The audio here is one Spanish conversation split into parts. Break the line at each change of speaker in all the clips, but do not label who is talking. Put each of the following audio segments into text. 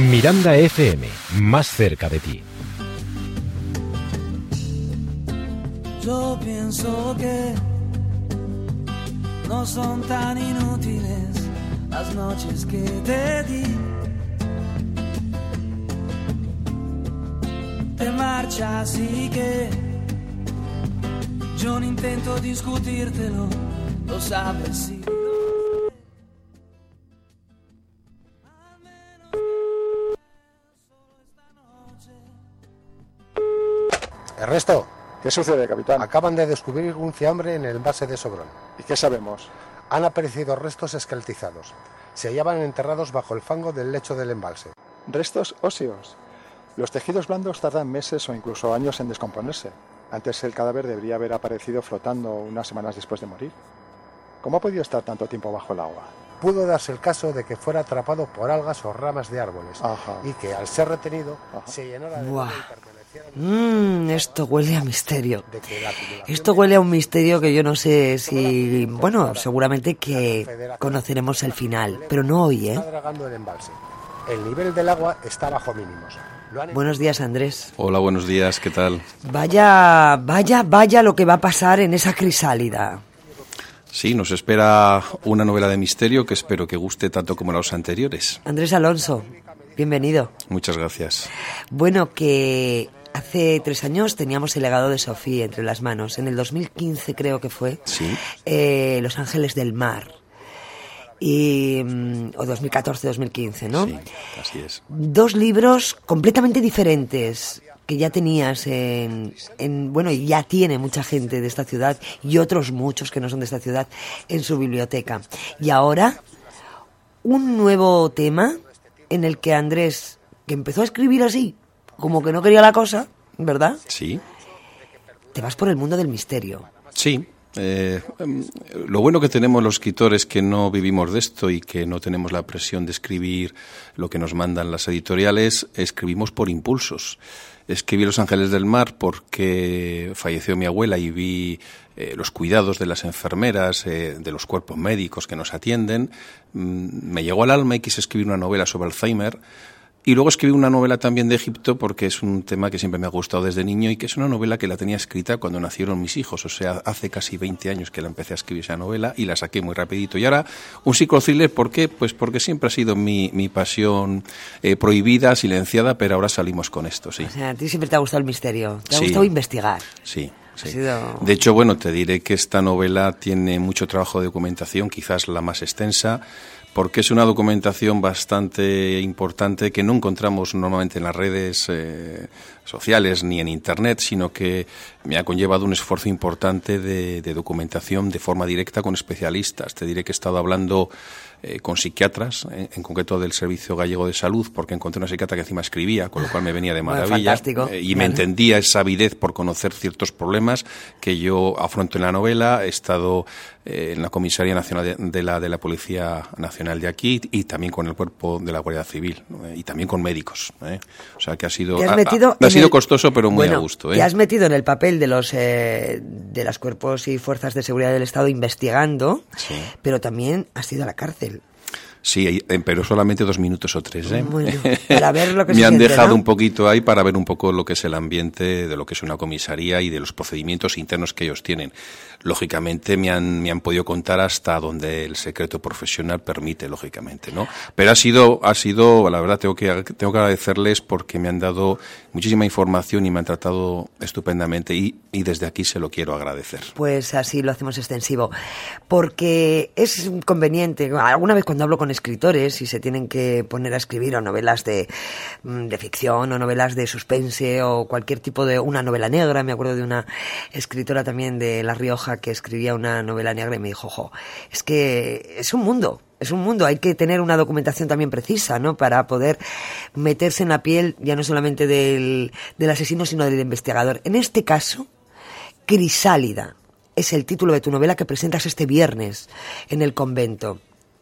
Miranda FM, más cerca de ti.
Yo pienso que no son tan inútiles las noches que te di. Te marchas y que yo no intento discutírtelo, lo sabes si.
Ernesto,
¿qué sucede, capitán?
Acaban de descubrir un fiambre en el embalse de Sobrón.
¿Y qué sabemos?
Han aparecido restos esqueletizados. Se hallaban enterrados bajo el fango del lecho del embalse.
Restos óseos. Los tejidos blandos tardan meses o incluso años en descomponerse. Antes el cadáver debería haber aparecido flotando unas semanas después de morir. ¿Cómo ha podido estar tanto tiempo bajo el agua?
Pudo darse el caso de que fuera atrapado por algas o ramas de árboles.
Ajá.
Y que al ser retenido se llenara de...
Esto huele a misterio. Esto huele a un misterio que yo no sé si... Bueno, seguramente que conoceremos el final, pero no hoy, ¿eh?
Está dragando el embalse. El nivel del agua está bajo mínimos.
Buenos días, Andrés.
Hola, buenos días, ¿qué tal?
Vaya lo que va a pasar en esa crisálida.
Sí, nos espera una novela de misterio que espero que guste tanto como los anteriores.
Andrés Alonso, bienvenido.
Muchas gracias.
Bueno, que hace 3 años teníamos El legado de Sofía entre las manos. En el 2015 creo que fue.
Sí.
Los ángeles del mar. Y, o 2014-2015, ¿no?
Sí, así es.
2 libros completamente diferentes que ya tenías bueno, y ya tiene mucha gente de esta ciudad y otros muchos que no son de esta ciudad en su biblioteca. Y ahora, un nuevo tema en el que Andrés, que empezó a escribir así, como que no quería la cosa, ¿verdad?
Sí.
Te vas por el mundo del misterio.
Sí. Lo bueno que tenemos los escritores que no vivimos de esto y que no tenemos la presión de escribir lo que nos mandan las editoriales, escribimos por impulsos. Escribí Los ángeles del mar porque falleció mi abuela y vi los cuidados de las enfermeras, de los cuerpos médicos que nos atienden. Me llegó al alma y quise escribir una novela sobre Alzheimer. Y luego escribí una novela también de Egipto porque es un tema que siempre me ha gustado desde niño y que es una novela que la tenía escrita cuando nacieron mis hijos, o sea, hace casi 20 años que la empecé a escribir esa novela y la saqué muy rapidito. Y ahora un psicothriller, ¿por qué? Pues porque siempre ha sido mi pasón prohibida, silenciada, pero ahora salimos con esto, sí.
O sea, a ti siempre te ha gustado el misterio, te ha
Sí.
gustado investigar.
Sí. Sí.
Sido...
De hecho, bueno, te diré que esta novela tiene mucho trabajo de documentación, quizás la más extensa, porque es una documentación bastante importante que no encontramos normalmente en las redes sociales ni en Internet, sino que me ha conllevado un esfuerzo importante de documentación de forma directa con especialistas. Te diré que he estado hablando con psiquiatras, en concreto del Servicio Gallego de Salud, porque encontré una psiquiatra que encima escribía, con lo cual me venía de maravilla.
Fantástico.
Y me entendía esa avidez por conocer ciertos problemas que yo afronto en la novela. He estado en la Comisaría Nacional de la Policía Nacional de aquí y también con el Cuerpo de la Guardia Civil y también con médicos. O sea que ha sido costoso, pero muy a gusto.
Te has metido en el papel de los cuerpos y fuerzas de seguridad del Estado investigando, sí. Pero también has ido a la cárcel.
Sí, pero solamente 2 minutos o 3.
Bueno, para ver lo que
me
se
han
siente,
dejado, ¿no? Un poquito ahí para ver un poco lo que es el ambiente de lo que es una comisaría y de los procedimientos internos que ellos tienen. Lógicamente me han podido contar hasta donde el secreto profesional permite, lógicamente, ¿no? Pero ha sido, la verdad, tengo que agradecerles porque me han dado muchísima información y me han tratado estupendamente y desde aquí se lo quiero agradecer.
Pues así lo hacemos extensivo, porque es conveniente, alguna vez cuando hablo con escritores y se tienen que poner a escribir o novelas de ficción o novelas de suspense o cualquier tipo de una novela negra, me acuerdo de una escritora también de La Rioja que escribía una novela negra y me dijo, es que es un mundo, hay que tener una documentación también precisa, ¿no? Para poder meterse en la piel ya no solamente del asesino sino del investigador. En este caso, Crisálida es el título de tu novela que presentas este viernes en el convento.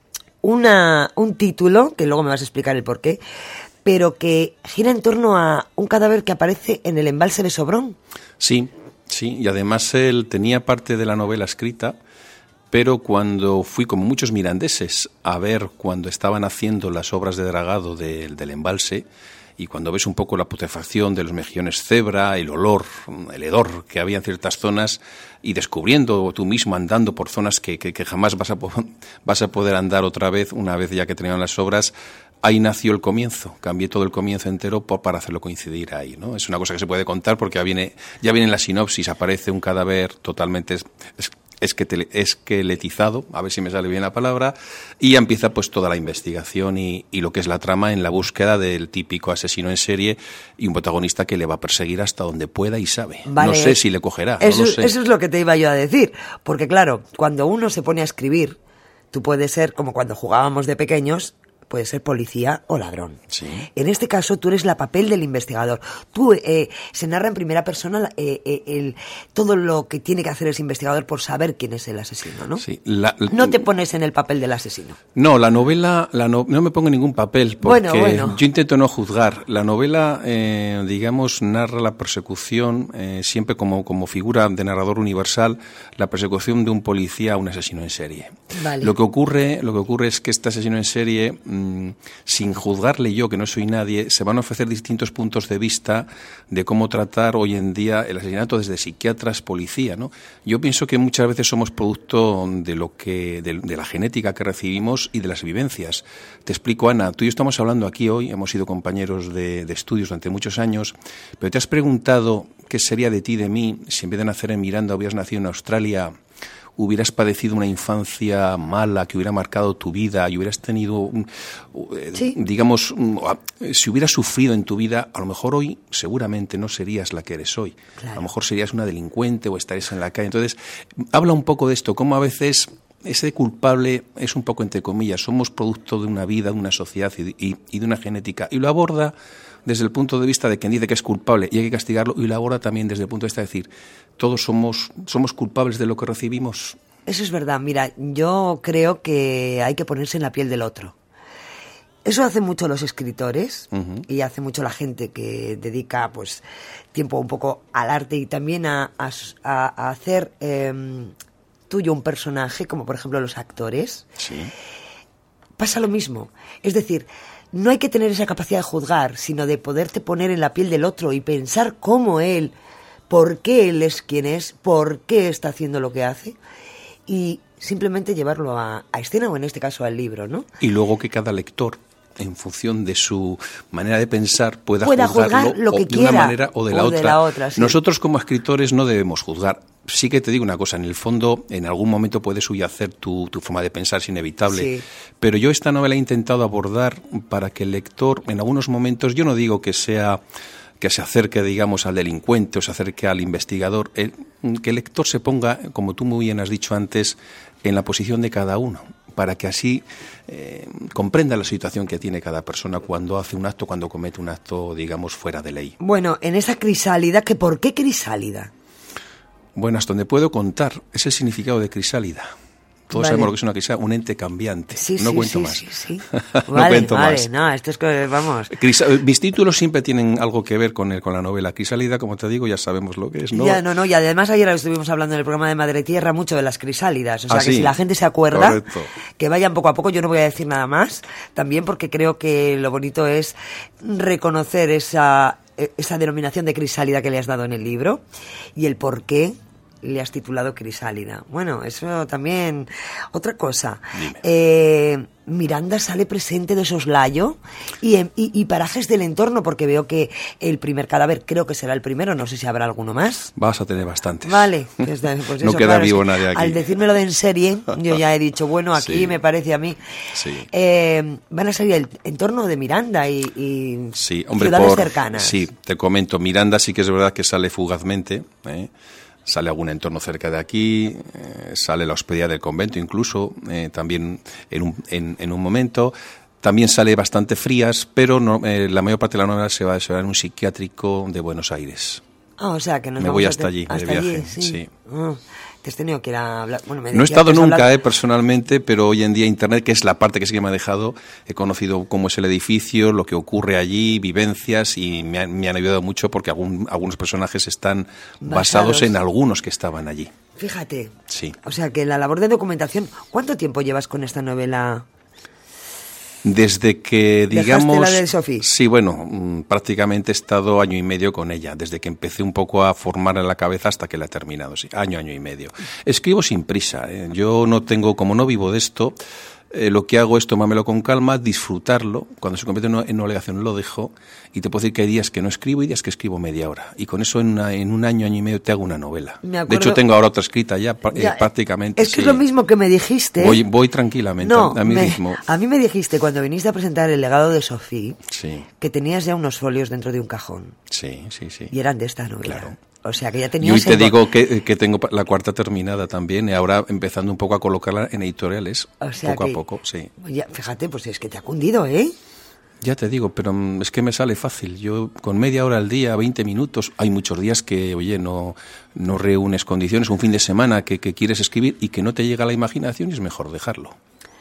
Un título, que luego me vas a explicar el porqué, pero que gira en torno a un cadáver que aparece en el embalse de Sobrón.
Sí, y además él tenía parte de la novela escrita, pero cuando fui, como muchos mirandeses, a ver cuando estaban haciendo las obras de dragado del embalse, y cuando ves un poco la putrefacción de los mejillones cebra, el olor, el hedor que había en ciertas zonas, y descubriendo tú mismo andando por zonas que jamás vas a poder andar otra vez, una vez ya que terminaron las obras, ahí nació el comienzo. Cambié todo el comienzo entero para hacerlo coincidir ahí, ¿no? Es una cosa que se puede contar porque ya viene en la sinopsis, aparece un cadáver totalmente esqueletizado, a ver si me sale bien la palabra, y ya empieza pues toda la investigación y lo que es la trama en la búsqueda del típico asesino en serie y un protagonista que le va a perseguir hasta donde pueda y sabe. Vale. No sé si le cogerá, no lo sé.
Eso es lo que te iba yo a decir, porque claro, cuando uno se pone a escribir, tú puedes ser, como cuando jugábamos de pequeños, puede ser policía o ladrón.
Sí.
En este caso, tú eres la papel del investigador. Tú se narra en primera persona todo lo que tiene que hacer ese investigador por saber quién es el asesino, ¿no?
Sí.
No te pones en el papel del asesino.
No, la novela, no me pongo en ningún papel porque
bueno.
Yo intento no juzgar. La novela, digamos, narra la persecución, siempre como figura de narrador universal, la persecución de un policía a un asesino en serie.
Vale.
Lo que ocurre es que este asesino en serie, sin juzgarle yo, que no soy nadie, se van a ofrecer distintos puntos de vista de cómo tratar hoy en día el asesinato desde psiquiatras, policía, ¿no? Yo pienso que muchas veces somos producto de la genética que recibimos y de las vivencias. Te explico, Ana, tú y yo estamos hablando aquí hoy, hemos sido compañeros de estudios durante muchos años, pero te has preguntado qué sería de ti, de mí, si en vez de nacer en Miranda hubieras nacido en Australia, hubieras padecido una infancia mala que hubiera marcado tu vida y hubieras tenido,
sí,
digamos, si hubieras sufrido en tu vida, a lo mejor hoy seguramente no serías la que eres hoy. Claro. A lo mejor serías una delincuente o estarías en la calle. Entonces, habla un poco de esto, cómo a veces ese culpable es un poco entre comillas, somos producto de una vida, de una sociedad y de una genética, y lo aborda desde el punto de vista de quien dice que es culpable y hay que castigarlo, y lo aborda también desde el punto de vista de decir, todos somos culpables de lo que recibimos.
Eso es verdad. Mira, yo creo que hay que ponerse en la piel del otro. Eso hace mucho los escritores, uh-huh, y hace mucho la gente que dedica pues tiempo un poco al arte y también a hacer tuyo un personaje, como por ejemplo los actores.
Sí.
Pasa lo mismo. Es decir, no hay que tener esa capacidad de juzgar, sino de poderte poner en la piel del otro y pensar cómo él, por qué él es quien es, por qué está haciendo lo que hace, y simplemente llevarlo a escena, o en este caso al libro, ¿no?
Y luego que cada lector, en función de su manera de pensar, pueda
juzgar lo que
de
quiera,
una manera o de la otra.
Sí.
Nosotros como escritores no debemos juzgar. Sí que te digo una cosa, en el fondo, en algún momento puede subyacer tu forma de pensar, es inevitable.
Sí.
Pero yo esta novela he intentado abordar para que el lector, en algunos momentos, yo no digo que se acerque, digamos, al delincuente o se acerque al investigador, que el lector se ponga, como tú muy bien has dicho antes, en la posición de cada uno, para que así comprenda la situación que tiene cada persona cuando hace un acto, cuando comete un acto, digamos, fuera de ley.
Bueno, en esa crisálida, ¿por qué crisálida?
Bueno, hasta donde puedo contar, es el significado de crisálida. Todos sabemos lo que es una crisálida, un ente cambiante. No cuento más.
Sí.
No cuento más.
No, esto es que, vamos.
Mis títulos siempre tienen algo que ver con la novela. Crisálida, como te digo, ya sabemos lo que es, ¿no?
Y además ayer estuvimos hablando en el programa de Madre Tierra mucho de las crisálidas. O sea, que
sí,
si la gente se acuerda,
correcto,
que vayan poco a poco. Yo no voy a decir nada más, también porque creo que lo bonito es reconocer esa denominación de crisálida que le has dado en el libro y el por qué le has titulado Crisálida. Bueno, eso también. Otra cosa. Miranda sale presente de soslayo y parajes del entorno, porque veo que el primer cadáver creo que será el primero, no sé si habrá alguno más.
Vas a tener bastantes.
Vale. Pues
no
eso,
queda
claro,
vivo nadie aquí.
Al decírmelo de en serie, yo ya he dicho, bueno, aquí
sí,
me parece a mí.
Sí.
Van a salir el entorno de Miranda y
sí, hombre,
ciudades cercanas.
Sí, te comento, Miranda sí que es verdad que sale fugazmente, Sale algún entorno cerca de aquí, sale la hospedería del convento incluso, también en un momento. También sale bastante Frías, pero no, la mayor parte de la novela se va a desarrollar en un psiquiátrico de Buenos Aires.
O sea, que nos
me
vamos
voy hasta allí, de viaje.
Allí, sí. que has tenido que ir a hablar. Bueno,
no he estado nunca personalmente, pero hoy en día Internet, que es la parte que sí que me ha dejado, he conocido cómo es el edificio, lo que ocurre allí, vivencias, y me han ayudado mucho porque algunos personajes están basados en algunos que estaban allí.
Fíjate.
Sí.
O sea que la labor de documentación, ¿cuánto tiempo llevas con esta novela?
Desde que, digamos...
¿Dejaste la de Sophie?
Sí, bueno, prácticamente he estado 1 año y medio con ella, desde que empecé un poco a formarla en la cabeza hasta que la he terminado, sí, año y medio. Escribo sin prisa, yo no tengo, como no vivo de esto, lo que hago es tomármelo con calma, disfrutarlo. Cuando se convierte en una obligación lo dejo, y te puedo decir que hay días que no escribo y días que escribo media hora. Y con eso en un año y medio te hago una novela. De hecho, tengo ahora otra escrita ya prácticamente.
Es que es lo mismo que me dijiste.
Voy tranquilamente a mí mismo.
A mí me dijiste cuando viniste a presentar El legado de Sophie,
sí,
que tenías ya unos folios dentro de un cajón.
Sí.
Y eran de esta novela.
Claro.
O sea que ya
Y
tenías...
hoy te digo que tengo la 4ª terminada también, y ahora empezando un poco a colocarla en editoriales,
o sea
poco a poco, sí.
Ya, fíjate, pues es que te ha cundido, ¿eh?
Ya te digo, pero es que me sale fácil. Yo con media hora al día, 20 minutos, hay muchos días que, oye, no reúnes condiciones, un fin de semana que quieres escribir y que no te llega la imaginación, y es mejor dejarlo.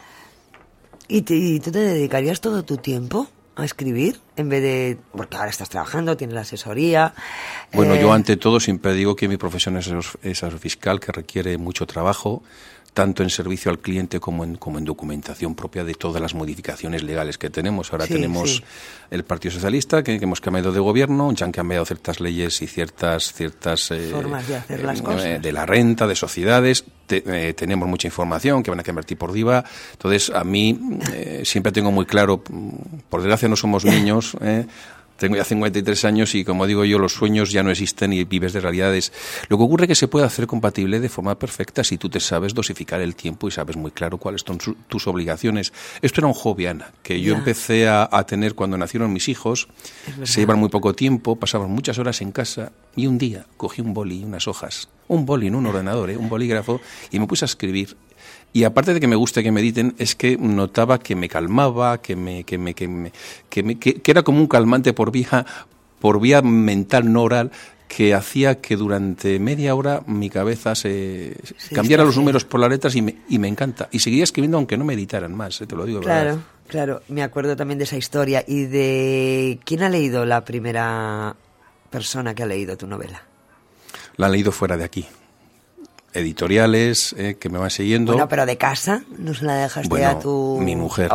¿Y tú te dedicarías todo tu tiempo a escribir en vez de... Porque ahora estás trabajando, tienes la asesoría...
Bueno, yo ante todo siempre digo que mi profesión es asesor fiscal, que requiere mucho trabajo, tanto en servicio al cliente como en documentación propia de todas las modificaciones legales que tenemos. Ahora tenemos el Partido Socialista, que hemos cambiado de gobierno, ya han cambiado ciertas leyes y ciertas
formas de hacer las cosas.
De la renta, de sociedades. Tenemos mucha información que van a cambiar tipo de IVA. Entonces, a mí siempre tengo muy claro, por desgracia no somos niños, tengo ya 53 años y, como digo yo, los sueños ya no existen y vives de realidades. Lo que ocurre es que se puede hacer compatible de forma perfecta si tú te sabes dosificar el tiempo y sabes muy claro cuáles son tus obligaciones. Esto era un hobby, Ana, que yo empecé a tener cuando nacieron mis hijos. Se llevan muy poco tiempo, pasaban muchas horas en casa, y un día cogí un boli y unas hojas. Un boli, no un ordenador, un bolígrafo, y me puse a escribir. Y aparte de que me guste que mediten, es que notaba que me calmaba, que era como un calmante por vía mental, no oral, que hacía que durante media hora mi cabeza se cambiara los números por las letras, y me encanta. Y seguiría escribiendo aunque no meditaran más, te lo digo.
Claro, claro. Me acuerdo también de esa historia. ¿Y de quién ha leído la primera persona que ha leído tu novela?
La han leído fuera de aquí. Editoriales que me van siguiendo.
Bueno, pero de casa, ¿no se la dejaste a tu...?
Mi mujer.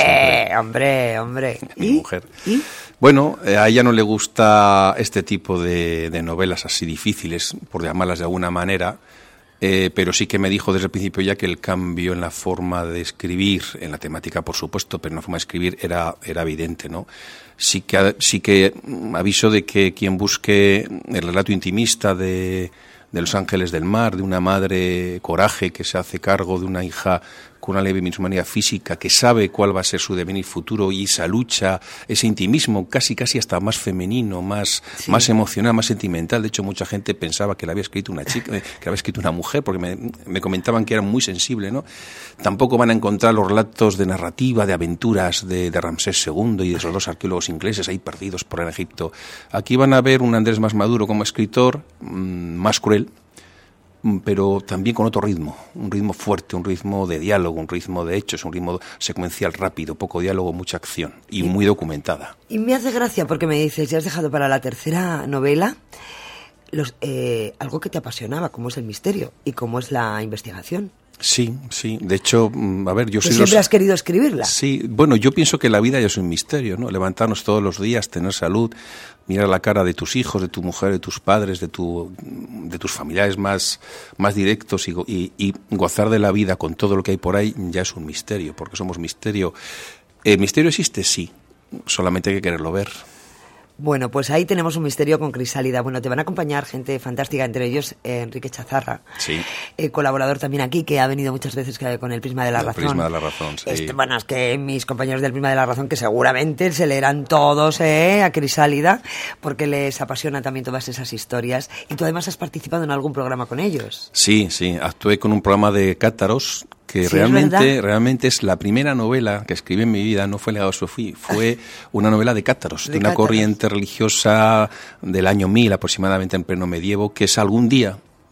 Hombre.
Mi mujer. ¿Y? Bueno, a ella no le gusta este tipo de novelas así difíciles, por llamarlas de alguna manera, pero sí que me dijo desde el principio ya que el cambio en la forma de escribir, en la temática por supuesto, pero en la forma de escribir era evidente, ¿no? Sí que aviso de que quien busque el relato intimista de Los Ángeles del Mar, de una madre coraje que se hace cargo de una hija con una leve minusvalía física, que sabe cuál va a ser su devenir futuro, y esa lucha, ese intimismo casi hasta más femenino, más emocional, más sentimental. De hecho, mucha gente pensaba que la había escrito una chica, que la había escrito una mujer, porque me comentaban que era muy sensible, ¿no? Tampoco van a encontrar los relatos de narrativa, de aventuras de Ramsés II y de esos 2 arqueólogos ingleses ahí perdidos por el Egipto. Aquí van a ver un Andrés más maduro como escritor, más cruel, pero también con otro ritmo, un ritmo fuerte, un ritmo de diálogo, un ritmo de hechos, un ritmo secuencial rápido, poco diálogo, mucha acción y muy documentada.
Y me hace gracia porque me dices, ya has dejado para la tercera novela algo que te apasionaba, como es el misterio y como es la investigación.
Sí. De hecho, a ver, yo soy...
¿Siempre has querido escribirla?
Sí, bueno, yo pienso que la vida ya es un misterio, ¿no? Levantarnos todos los días, tener salud, mirar la cara de tus hijos, de tu mujer, de tus padres, de tus familiares más directos y gozar de la vida con todo lo que hay por ahí ya es un misterio, porque somos misterio. ¿El misterio existe? Sí, solamente hay que quererlo ver.
Bueno, pues ahí tenemos un misterio con Crisálida. Bueno, te van a acompañar gente fantástica, entre ellos Enrique Chazarra, colaborador también aquí, que ha venido muchas veces con el Prisma de la Razón.
El Prisma de la Razón, sí.
Bueno, es que mis compañeros del Prisma de la Razón, que seguramente se leerán todos a Crisálida, porque les apasiona también todas esas historias. Y tú además has participado en algún programa con ellos. Sí,
actué con un programa de cátaros, que realmente es la primera novela que escribí en mi vida. No fue El legado de Sophie, fue una novela de cátaros, de una corriente religiosa del año 1000 aproximadamente, en pleno medievo, que es algún día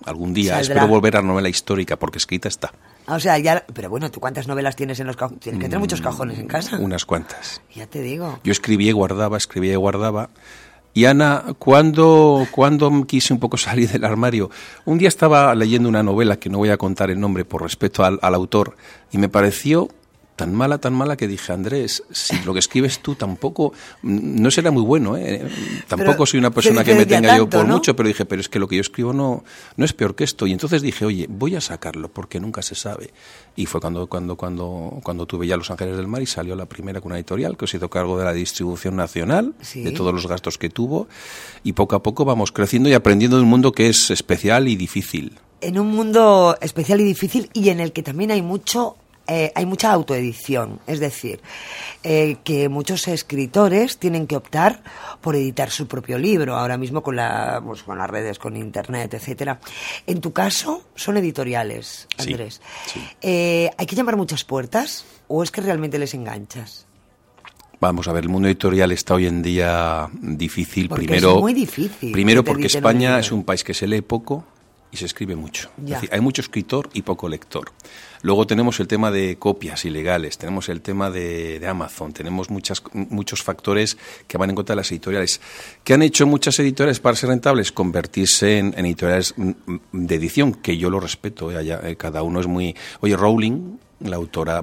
algún día.
Saldrá.
Espero volver a la novela histórica, porque escrita está.
O sea, ya... Pero bueno, ¿tú cuántas novelas tienes en los cajones? Tienes que tener muchos cajones en casa.
Unas cuantas.
Ya te digo.
Yo escribía y guardaba. Y Ana, ¿cuándo quise un poco salir del armario? Un día estaba leyendo una novela, que no voy a contar el nombre por respeto al autor, y me pareció tan mala que dije, Andrés, si lo que escribes tú tampoco, no será muy bueno, tampoco
Pero
soy una persona
se
que me
diferencia
tenga yo
tanto,
por
¿no?
mucho, pero dije, pero es que lo que yo escribo no es peor que esto. Y entonces dije, oye, voy a sacarlo, porque nunca se sabe. Y fue cuando tuve ya Los Ángeles del Mar y salió la primera con una editorial que se hizo cargo de la distribución nacional,
Sí.
de todos los gastos que tuvo, y poco a poco vamos creciendo y aprendiendo de un mundo que es especial y difícil.
En un mundo especial y difícil y en el que también hay mucha autoedición, es decir, que muchos escritores tienen que optar por editar su propio libro, ahora mismo con las redes, con internet, etcétera. En tu caso, son editoriales,
Sí,
Andrés.
sí.
¿Hay que llamar muchas puertas o es que realmente les enganchas?
Vamos a ver, el mundo editorial está hoy en día difícil.
Porque
Primero,
es muy difícil.
Primero
que te
porque
editen un
España
libro.
es un país que se lee poco y se escribe mucho.
Ya.
Es decir, hay mucho escritor y poco lector. Luego tenemos el tema de copias ilegales, tenemos el tema de Amazon, tenemos muchos factores que van en contra de las editoriales. ¿Qué han hecho muchas editoriales para ser rentables? Convertirse en editoriales de edición, que yo lo respeto. Cada uno es muy... Oye, Rowling, la autora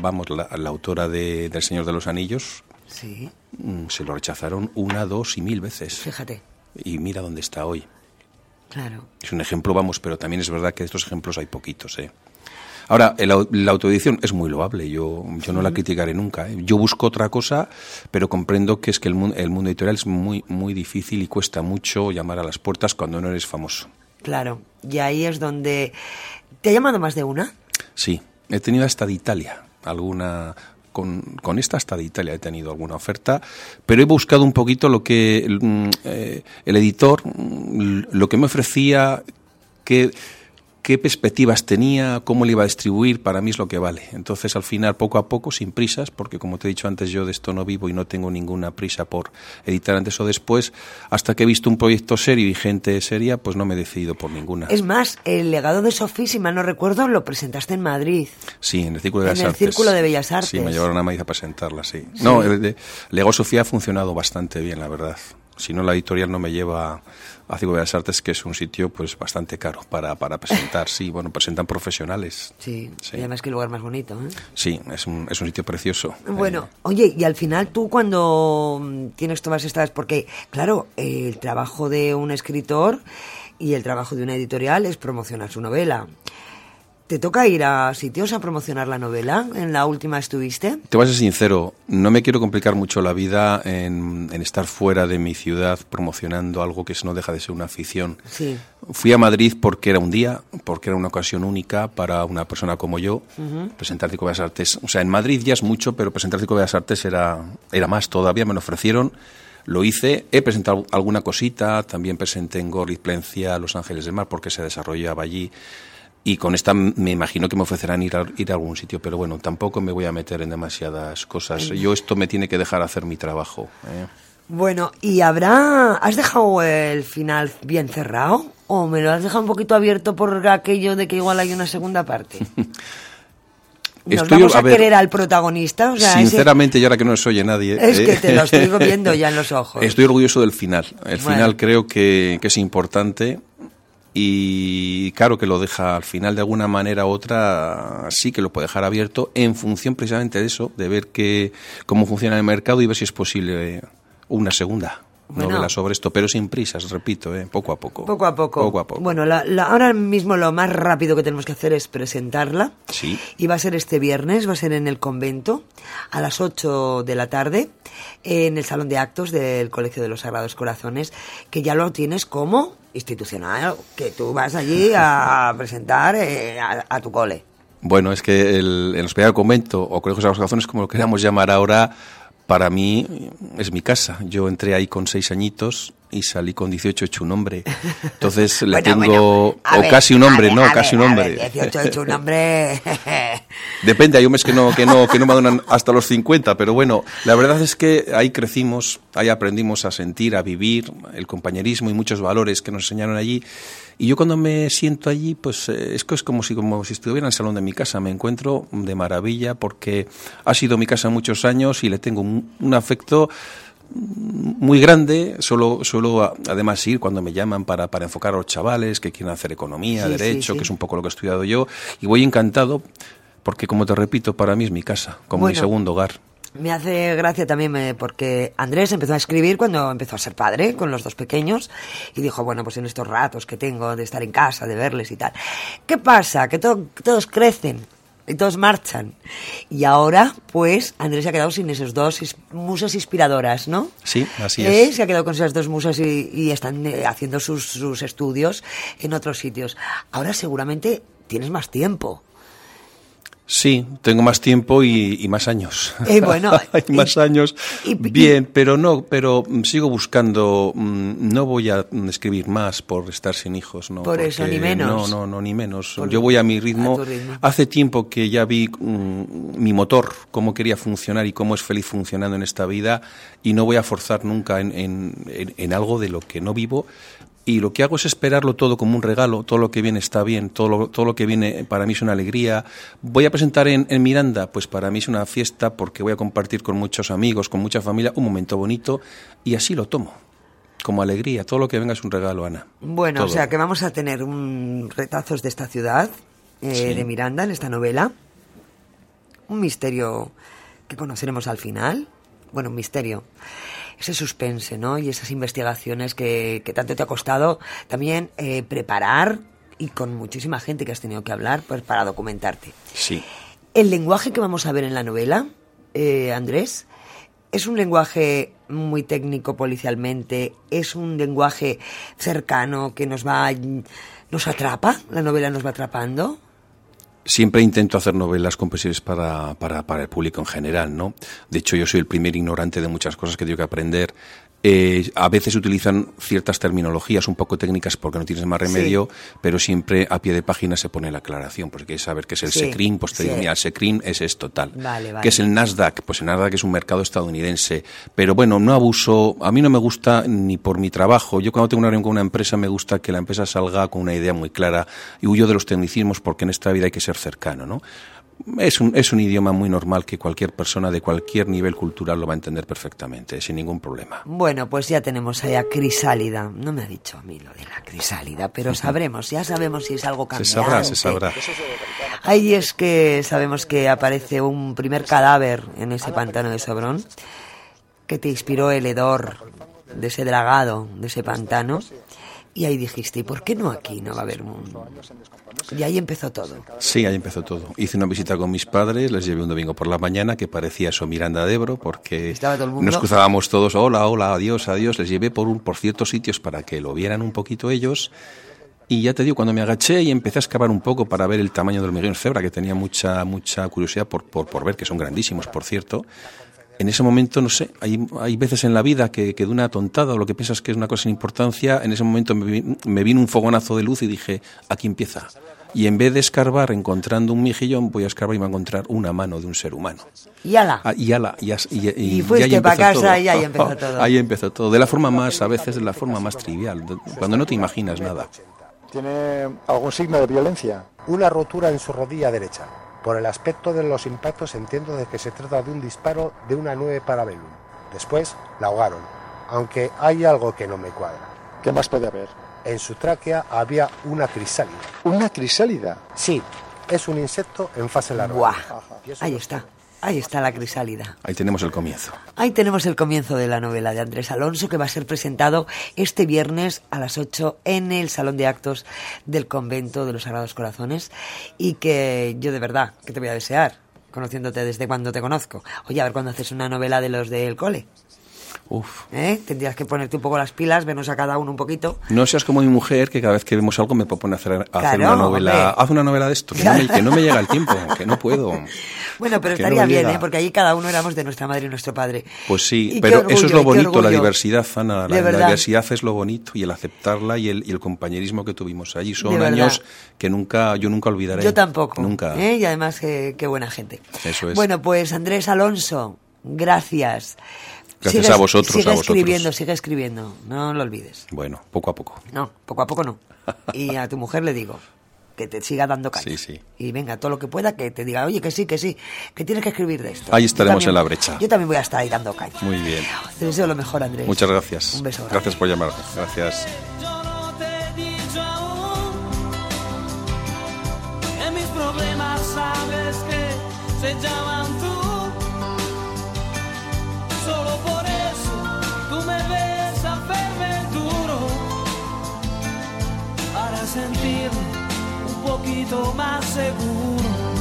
del Señor de los Anillos,
Sí,
se lo rechazaron 1, 2 y 1000 veces.
fíjate,
Y mira dónde está hoy.
claro.
Es un ejemplo, pero también es verdad que de estos ejemplos hay poquitos, Ahora, la autoedición es muy loable, yo no la criticaré nunca, Yo busco otra cosa, pero comprendo que es que el mundo editorial es muy, muy difícil y cuesta mucho llamar a las puertas cuando no eres famoso.
Claro, y ahí es donde... ¿Te ha llamado más de una?
Sí, he tenido hasta de Italia alguna... Con esta hasta de Italia he tenido alguna oferta, pero he buscado un poquito lo que el editor, lo que me ofrecía, qué perspectivas tenía, cómo le iba a distribuir, para mí es lo que vale. Entonces, al final, poco a poco, sin prisas, porque como te he dicho antes, yo de esto no vivo y no tengo ninguna prisa por editar antes o después, hasta que he visto un proyecto serio y gente seria, pues no me he decidido por ninguna.
Es más, el legado de Sofía, si mal no recuerdo, lo presentaste en Madrid.
Sí, en el Círculo de Bellas
En el
Artes.
Círculo de Bellas Artes.
Sí, me llevaron a Madrid a presentarla, sí. No, el Legado Sofía ha funcionado bastante bien, la verdad. Si no, la editorial no me lleva a Círculo de Bellas Artes, que es un sitio pues bastante caro para presentar. Sí, bueno, presentan profesionales.
Sí,
Sí.
y además que lugar más bonito, ¿eh?
Sí, es un sitio precioso.
Bueno, oye, y al final tú cuando tienes todas estas... Porque, claro, el trabajo de un escritor y el trabajo de una editorial es promocionar su novela. ¿Te toca ir a sitios a promocionar la novela? ¿En la última estuviste?
Te voy a ser sincero, no me quiero complicar mucho la vida en estar fuera de mi ciudad promocionando algo que no deja de ser una afición.
Sí.
Fui a Madrid porque era un día, porque era una ocasión única para una persona como yo, presentar Círculo de Bellas Artes. O sea, en Madrid ya es mucho, pero presentar Círculo de Bellas Artes era más todavía, me lo ofrecieron. Lo hice, he presentado alguna cosita, también presenté en Gorlitz, Plencia, Los Ángeles del Mar, porque se desarrollaba allí. Y con esta me imagino que me ofrecerán ir a algún sitio, pero bueno, tampoco me voy a meter en demasiadas cosas. Yo esto me tiene que dejar hacer mi trabajo.
Bueno, ¿y has dejado el final bien cerrado? ¿O me lo has dejado un poquito abierto por aquello de que igual hay una segunda parte? ¿Nos vamos a querer al protagonista? O sea,
sinceramente, y ahora que no se oye nadie...
Es que te lo estoy viendo ya en los ojos.
Estoy orgulloso del final. El
Bueno.
final creo que es importante... Y claro que lo deja al final de alguna manera u otra, sí que lo puede dejar abierto en función precisamente de eso, de ver cómo funciona el mercado y ver si es posible una segunda novela sobre esto, pero sin prisas, repito, poco a poco.
Poco a poco.
Poco a poco.
Bueno, ahora mismo lo más rápido que tenemos que hacer es presentarla.
Sí.
Y va a ser este viernes, va a ser en el convento, a las 8 de la tarde, en el Salón de Actos del Colegio de los Sagrados Corazones, que ya lo tienes como institucional, que tú vas allí a presentar a tu cole.
Bueno, es que el Hospital del Convento o Colegio de los Sagrados Corazones, como lo queramos llamar ahora, para mí es mi casa. Yo entré ahí con 6 añitos y salí con 18 hecho un hombre. Entonces le
Bueno,
tengo...
bueno,
casi un hombre, casi un hombre.
18 hecho un hombre.
Depende, hay un mes que no me donan hasta los 50, pero bueno, la verdad es que ahí crecimos, ahí aprendimos a sentir, a vivir, el compañerismo y muchos valores que nos enseñaron allí. Y yo cuando me siento allí, pues es como si estuviera en el salón de mi casa. Me encuentro de maravilla porque ha sido mi casa muchos años y le tengo un afecto muy grande. Suelo además ir cuando me llaman para enfocar a los chavales que quieren hacer economía, derecho, que es un poco lo que he estudiado yo. Y voy encantado porque, como te repito, para mí es mi casa, como mi segundo hogar.
Me hace gracia también porque Andrés empezó a escribir cuando empezó a ser padre, con los 2 pequeños, y dijo, bueno, pues en estos ratos que tengo de estar en casa, de verles y tal. ¿Qué pasa? Que todos crecen y todos marchan. Y ahora, pues, Andrés se ha quedado sin esas 2 musas inspiradoras, ¿no?
Sí, así es.
Se ha quedado con esas 2 musas y están haciendo sus estudios en otros sitios. Ahora seguramente tienes más tiempo.
Sí, tengo más tiempo y más años.
Bueno,
hay más años. Bien, pero sigo buscando. No voy a escribir más por estar sin hijos, no.
Por eso, ni menos.
No, ni menos. Yo voy a mi ritmo. Hace tiempo que ya vi mi motor, cómo quería funcionar y cómo es feliz funcionando en esta vida, y no voy a forzar nunca en algo de lo que no vivo. Y lo que hago es esperarlo todo como un regalo. Todo lo que viene está bien, todo lo que viene para mí es una alegría. Voy a presentar en Miranda, pues para mí es una fiesta porque voy a compartir con muchos amigos, con mucha familia, un momento bonito, y así lo tomo, como alegría. Todo lo que venga es un regalo, Ana.
Bueno,
todo.
O sea que vamos a tener retazos de esta ciudad, de Miranda, en esta novela. Un misterio que conoceremos al final. Bueno, un misterio. Ese suspense, ¿no? Y esas investigaciones que tanto te ha costado también preparar, y con muchísima gente que has tenido que hablar, pues para documentarte.
Sí.
El lenguaje que vamos a ver en la novela, Andrés, es un lenguaje muy técnico policialmente, es un lenguaje cercano que nos atrapa, la novela nos va atrapando.
Siempre intento hacer novelas con perfiles para el público en general, ¿no? De hecho, yo soy el primer ignorante de muchas cosas que tengo que aprender. A veces utilizan ciertas terminologías un poco técnicas porque no tienes más remedio, pero siempre a pie de página se pone la aclaración, porque hay que saber qué es el SECRIM, pues te digo, mira, el SECRIM es esto, tal.
Vale.
¿Qué es el Nasdaq? Pues el Nasdaq es un mercado estadounidense. Pero bueno, no abuso, a mí no me gusta ni por mi trabajo. Yo cuando tengo una reunión con una empresa me gusta que la empresa salga con una idea muy clara, y huyo de los tecnicismos porque en esta vida hay que ser cercano, ¿no? Es un idioma muy normal que cualquier persona de cualquier nivel cultural lo va a entender perfectamente, sin ningún problema.
Bueno, pues ya tenemos ahí a Crisálida. No me ha dicho a mí lo de la Crisálida, pero ya sabemos si es algo cambiante.
Se sabrá.
Ahí es que sabemos que aparece un primer cadáver en ese pantano de Sobrón, que te inspiró el hedor de ese dragado, de ese pantano. Y ahí dijiste, ¿y por qué no aquí no va a haber Y ahí empezó todo.
Sí, ahí empezó todo. Hice una visita con mis padres, les llevé un domingo por la mañana, que parecía eso Miranda de Ebro, porque
¿estaba todo el mundo?
Nos cruzábamos todos, hola, adiós. Les llevé por ciertos sitios para que lo vieran un poquito ellos. Y ya te digo, cuando me agaché y empecé a excavar un poco para ver el tamaño del hormiguero cebra, que tenía mucha curiosidad por ver, que son grandísimos, por cierto. En ese momento, no sé, hay veces en la vida que de una tontada o lo que piensas que es una cosa sin importancia, en ese momento me vino un fogonazo de luz y dije, aquí empieza. Y en vez de escarbar encontrando un mejillón, voy a escarbar y me voy a encontrar una mano de un ser humano.
Y ala.
Y
fuiste para casa y ahí empezó todo.
Ahí empezó todo. A veces de la forma más trivial, cuando no te imaginas nada.
¿Tiene algún signo de violencia?
Una rotura en su rodilla derecha. Por el aspecto de los impactos entiendo de que se trata de un disparo de una 9 Parabellum. Después la ahogaron, aunque hay algo que no me cuadra.
¿Qué más puede haber?
En su tráquea había una crisálida.
¿Una crisálida?
Sí, es un insecto en fase larva.
¡Buah! Ahí está la crisálida.
Ahí tenemos el comienzo.
Ahí tenemos el comienzo de la novela de Andrés Alonso, que va a ser presentado este viernes a las 8 en el Salón de Actos del Convento de los Sagrados Corazones, y que yo de verdad, que te voy a desear, conociéndote desde cuando te conozco. Oye, a ver cuándo haces una novela de los del cole. Tendrías que ponerte un poco las pilas, vernos a cada uno un poquito.
No seas como mi mujer, que cada vez que vemos algo me propone hacer
Claro,
una novela.
hombre.
Haz una novela de esto, que no me llega el tiempo, que no puedo.
Bueno, pero
Que
estaría
no
bien,
llega.
porque ahí cada uno éramos de nuestra madre y nuestro padre.
Pues sí,
Y
pero
qué
eso es
orgullo,
lo
y qué
bonito, la
orgullo.
diversidad, Ana.
De
La
verdad.
diversidad es lo bonito, y el aceptarla y el compañerismo que tuvimos allí. Son
De verdad.
años que yo nunca olvidaré.
Yo tampoco.
Nunca.
Y además, qué buena gente.
Eso es.
Bueno, pues Andrés Alonso, gracias.
Gracias a vosotros,
Sigue escribiendo, no lo olvides.
Bueno, poco a poco.
No, poco a poco no. Y a tu mujer le digo que te siga dando caña.
Sí, sí.
Y venga, todo lo que pueda, que te diga, oye, que sí, que tienes que escribir de esto.
Ahí estaremos
Yo también-
en la brecha.
Yo también voy a estar ahí dando caña.
Muy bien.
Te deseo lo mejor, Andrés.
Muchas gracias.
Un beso grande.
Gracias por llamar. Gracias.
Yo no te he dicho aún que mis problemas sabes que se llaman tú. Solo por eso tú me ves hacerme duro para sentirme un poquito más seguro.